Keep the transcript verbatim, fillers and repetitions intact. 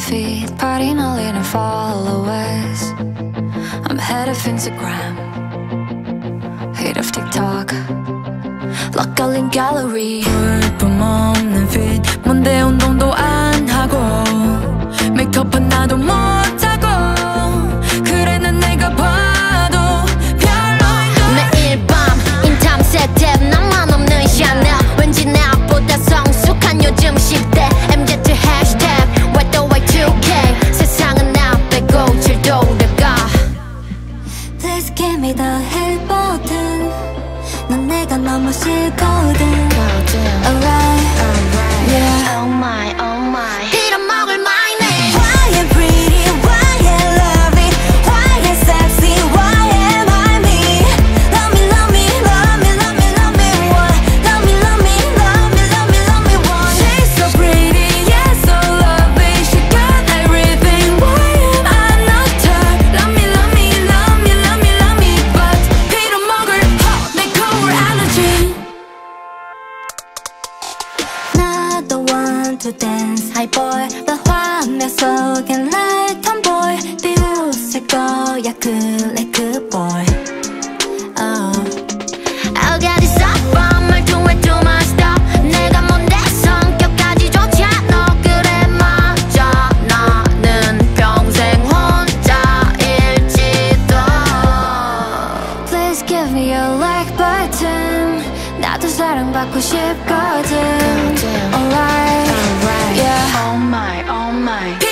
feet, party not leading followers. I'm head of Instagram, hate of TikTok, lock 걸린 gallery. 볼품 없는 fit, 뭔데 운동도 안 하고 메이크업은 나도 못하고 그래 난 내가 봐도 별로인 매일 밤 인탐 세탭 나만 없는 샤넬 왠지 나보다 성숙한 요즘 십 대 엠지 해시태그 What the 와이 투 케이 세상은 나 빼고 잘 돌아가. Please give me the hit button 난 내가 너무 싫거든. Alright, yeah. Oh my, oh my. 빌어먹을 my name. Why am pretty, why am lovely, why am sexy, why am I me? Love me, love me, love me, love me, love me one. Love me, love me, love me, love me, love me one. She's so pretty, yeah, so lovely. She got everything, why am I not her? Love me, love me, love me, love me, love me. But 빌어먹을 hot, 내 cold allergy. 나도 want to dance, high boy. 그 화면 속엔 like tomboy. 비웃을 거야, 그래 그 boy. Oh. I got it up, 말투에 too much stop. 내가 뭔데 성격까지 좋지 않아. 그래 맞아, 나는 평생 혼자일지도. Please give me a like button. 나도 사랑받고 싶거든. Alright, yeah. Oh my, oh my.